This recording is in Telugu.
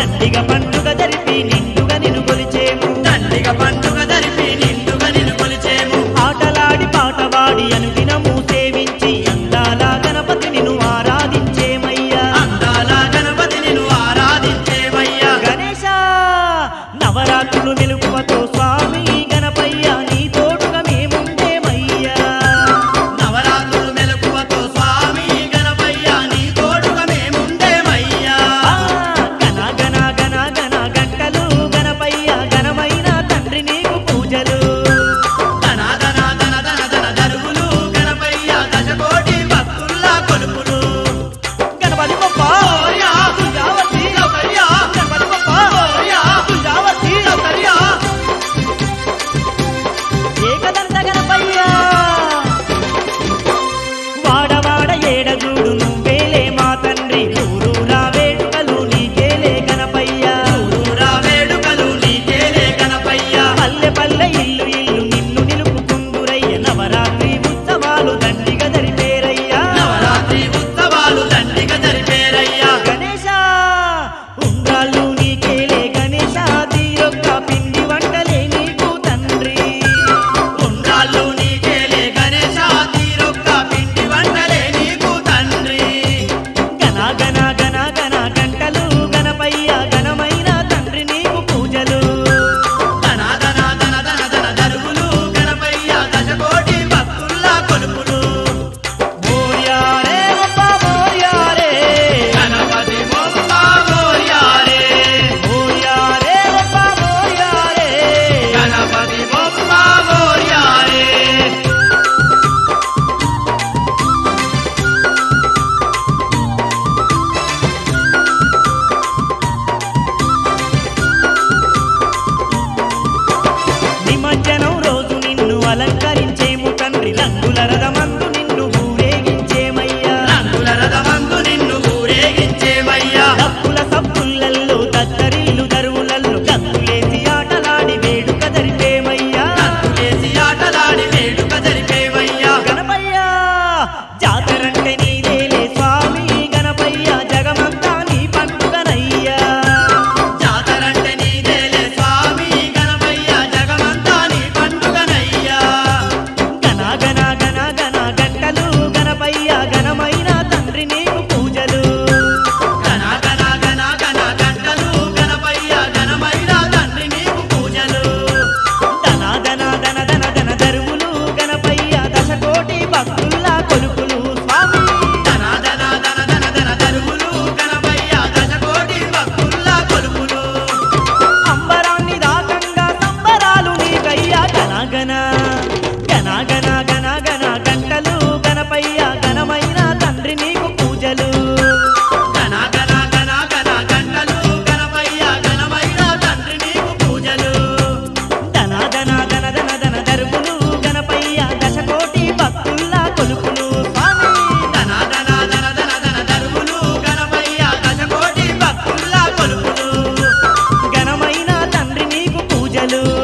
దండిగా పండుగ జరిపి నిండుగా నిన్ను కొలిచేము దండిగా పండుగ జరిపి నిండుగా నిన్ను కొలిచేము ఆటలాడి పాటవాడి అనుదినము సేవించి అందాల గణపతి నిన్ను ఆరాధించేమయ్యా అందాల గణపతి నిన్ను ఆరాధించేమయ్యా గణేశ నవరాత్రులు నిలుపువతో స్వామి గణపయ్య నీ తోడుగా మేముండేమయ్యా నవరాత్రులు మెలకువతో స్వామి గణపయ్య నీ తోడుగా మేముండేమయ్యా గణ గణ గణ గణ గంటలు గణపయ్య ఘనమైన తండ్రి నీకు పూజలు ధన ధన ధన ధన ధన దరువులు గణపయ్య దశకోటి భక్తుల్లా కొలుపులు గణపతి బొప్ప ఓరియా తుంజావతి సౌకర్యా గణపతి బొప్ప ఓరియా తుంజావతి సౌకర్యా ఏకదంత గణపయ్య వాడవాడ ఏడగూడు నువ్వేలే మా తండ్రి ఊరూరా వేడుకలు నీకేలే గణపయ్య ఊరూరా వేడుకలు నీకేలే గణపయ్య పల్లె పల్లె ఇల్లు ఇల్లు నిన్ను నిలుపుకుందురయ్య నవరాత్రి ఉత్సవాలు దండిగా జరిపేరయ్యా నవరాత్రి ఉత్సవాలు దండిగా జరిపేరయ్యా గణేశ ఉండ్రాళ్ళు నీకేలే గణేశ తీరొక్క పిండి వంటలే నీకు తండ్రి ఉండ్రాళ్ళు నీకేలే గణేశ తీరొక్క పిండి వంటలే నీకు తండ్రి గణ గణ గణ గణ గంటలు గణపయ్య ఘనమైన తండ్రి నీకు పూజలు ధన ధన ధన ధన ధన దరువులు గణపయ్య దశకోటి భక్తుల్లా కొలుపులు మోర్యారే ఒప్ప మోర్యారే గణపతి బొప్ప మోర్యారే మోర్యారే ఒప్ప మోర్యారే గణపతి బొప్ప మోర్యారే నిమజ్జనం రోజు నిన్ను అలంకరించేము తండ్రి రంగుల రథమందు నిన్ను ఊరేగించేమయ్యా రంగుల రథమందు నిన్ను ఊరేగించేమయ్యా డప్పుల సప్పులల్లో దద్దరిల్లు దరువులల్లో గంతులేసి ఆటలాడి వేడుక జరిపేమయ్యా వేసి ఆటలాడి వేడుక జరిపేవయ్యా గణపయ్య జాతరంటే నీదేలే స్వామి గణపయ్య జగమంతా నీ పండుగనయ్యా జాతరంటే నీదేలే స్వామి గణపయ్య జగమంతా నీ పండుగనయ్యా గణ గణ గణ గణ గంటలు గణపయ్య ఘనమైన తండ్రి నీకు పూజలు గణ గణ గణ గణ గంటలు గణపయ్య ఘనమైన తండ్రి నీకు పూజలు ధన ధన ధన ధన ధన దరువులు గణపయ్య దశకోటి భక్తుల్లా కొలుపులు స్వామి ధన ధన ధన ధన ధన దరువులు గణపయ్య దశకోటి భక్తుల్లా కొలుపులు అంబరాన్ని దాకంగా సంబరాలు నీకయ్యా గణ గణ గణ గణ గణ గణ గంటలు గణపయ్య ఘనమైన తండ్రి నీకు పూజలు గణ గణ గణ గణ గంటలు గణపయ్య ఘనమైన తండ్రి నీకు పూజలు ధన ధన ధన ధన ధన దరువులు గణపయ్య దశకోటి భక్తుల్లా కొలుపులు స్వామి ధన ధన ధన ధన ధన దరువులు గణపయ్య దశకోటి భక్తుల్లా కొలుపులు ఘనమైన తండ్రి నీకు పూజలు